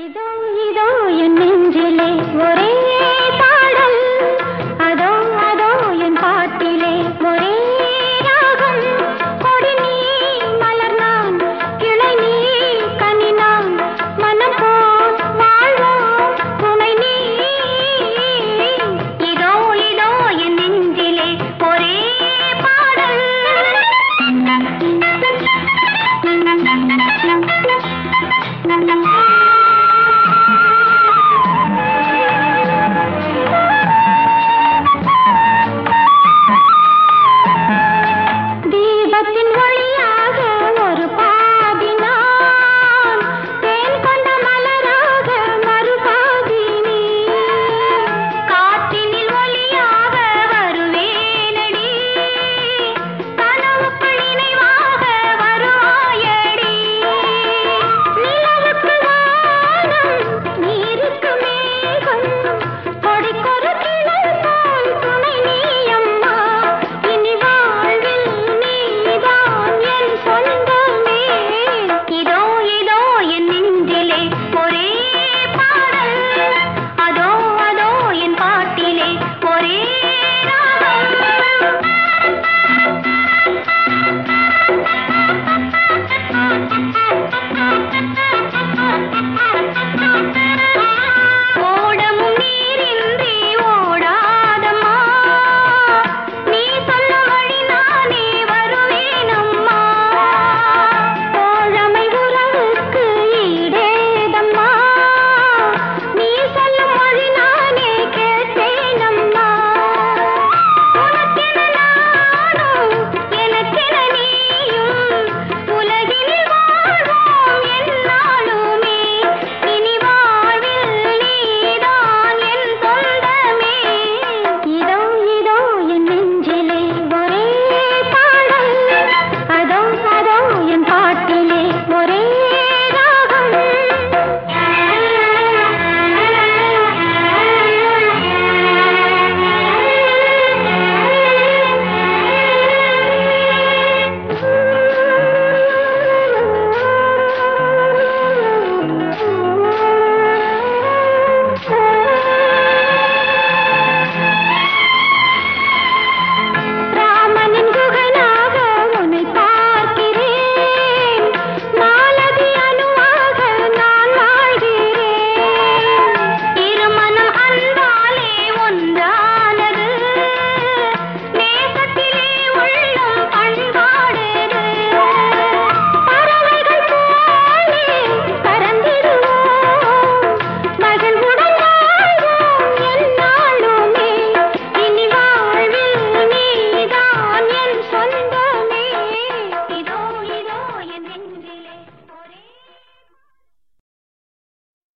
இதோ இதோ என் நெஞ்சிலே ஒரே பாடல், அதோ அதோ என் பாட்டிலே ஒரே ராகம். கொடி நீ மலர் நான், கிளை நீ கனி நான், மனம் போல் வாழ்வோம் துணை நீ. இதோ இதோ என் நெஞ்சிலே ஒரே பாடல். தீபத்தின் ஒளியாக ஒரு பாதி நான், தேன் கொண்ட மலராக மறுபாதி நீ. காற்றினில் ஒளியாக வருவேனடி, கனவுக்குள் நினைவாக வருவாயடி. நிலவுக்கு வானம், நீருக்கு மேகம், கொடிக்கொரு கிளை போல் துணை நீ அம்மா. இனி வாழ்வில் நீதான் என் சொந்தமே. இதோ இதோ என் நெஞ்சிலே ஒரே